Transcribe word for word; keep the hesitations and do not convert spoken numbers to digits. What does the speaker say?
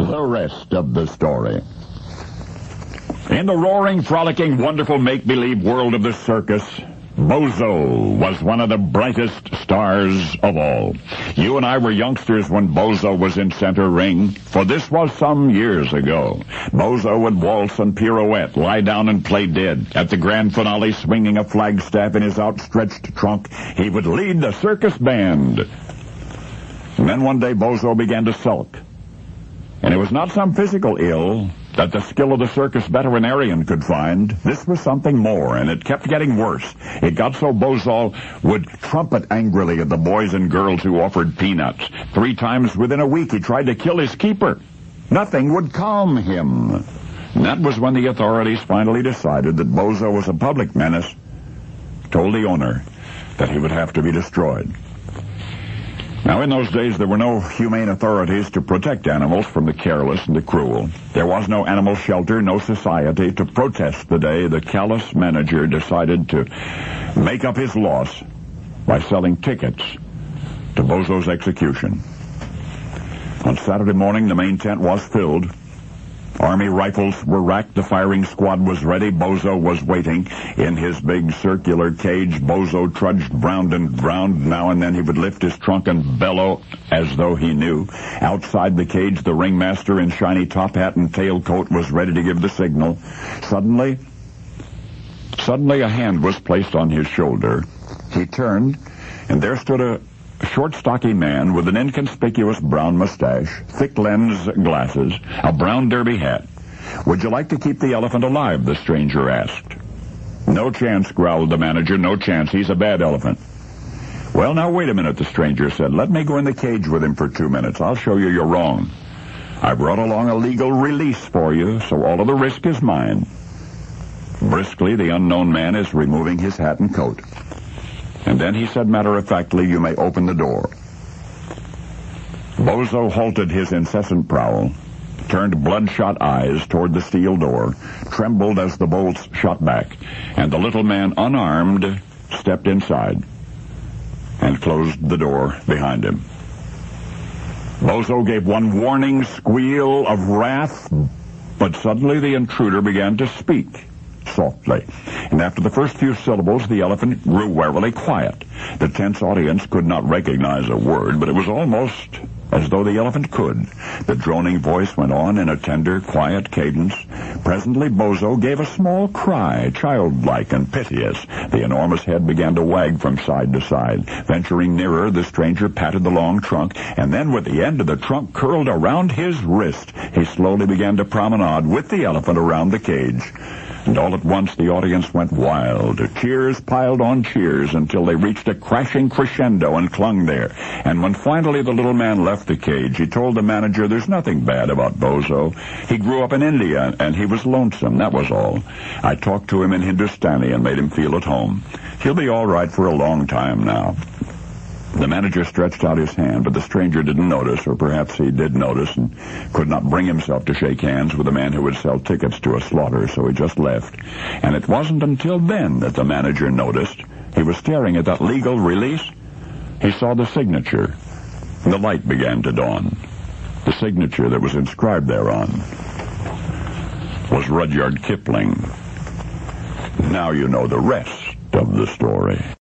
the rest of the story. In the roaring, frolicking, wonderful make-believe world of the circus, Bozo was one of the brightest stars of all. You and I were youngsters when Bozo was in center ring, for this was some years ago. Bozo would waltz and pirouette, lie down and play dead. At the grand finale, swinging a flagstaff in his outstretched trunk, he would lead the circus band. And then one day Bozo began to sulk. And it was not some physical ill that the skill of the circus veterinarian could find. This was something more, and it kept getting worse. It got so Bozo would trumpet angrily at the boys and girls who offered peanuts. Three times within a week he tried to kill his keeper. Nothing would calm him. And that was when the authorities finally decided that Bozo was a public menace, told the owner that he would have to be destroyed. Now, in those days, there were no humane authorities to protect animals from the careless and the cruel. There was no animal shelter, no society to protest the day the callous manager decided to make up his loss by selling tickets to Bozo's execution. On Saturday morning, the main tent was filled. Army rifles were racked. The firing squad was ready. Bozo was waiting. In his big circular cage, Bozo trudged round and round. Now and then he would lift his trunk and bellow as though he knew. Outside the cage, the ringmaster in shiny top hat and tailcoat was ready to give the signal. Suddenly, suddenly a hand was placed on his shoulder. He turned, and there stood a A short, stocky man with an inconspicuous brown mustache, thick lens glasses, a brown derby hat. "Would you like to keep the elephant alive?" the stranger asked. "No chance," growled the manager. "No chance. He's a bad elephant." "Well, now, wait a minute," the stranger said. "Let me go in the cage with him for two minutes. I'll show you you're wrong. I brought along a legal release for you, so all of the risk is mine." Briskly, the unknown man is removing his hat and coat. And then he said matter-of-factly, "You may open the door." Bozo halted his incessant prowl, turned bloodshot eyes toward the steel door, trembled as the bolts shot back, and the little man, unarmed, stepped inside and closed the door behind him. Bozo gave one warning squeal of wrath, but suddenly the intruder began to speak softly, and after the first few syllables, the elephant grew warily quiet. The tense audience could not recognize a word, but it was almost as though the elephant could. The droning voice went on in a tender, quiet cadence. Presently, Bozo gave a small cry, childlike and piteous. The enormous head began to wag from side to side. Venturing nearer, the stranger patted the long trunk, and then with the end of the trunk curled around his wrist, he slowly began to promenade with the elephant around the cage. And all at once the audience went wild. Cheers piled on cheers until they reached a crashing crescendo and clung there. And when finally the little man left the cage, he told the manager, "There's nothing bad about Bozo. He grew up in India, and he was lonesome, that was all. I talked to him in Hindustani and made him feel at home. He'll be all right for a long time now." The manager stretched out his hand, but the stranger didn't notice, or perhaps he did notice and could not bring himself to shake hands with a man who would sell tickets to a slaughter, so he just left. And it wasn't until then that the manager noticed. He was staring at that legal release. He saw the signature. The light began to dawn. The signature that was inscribed thereon was Rudyard Kipling. Now you know the rest of the story.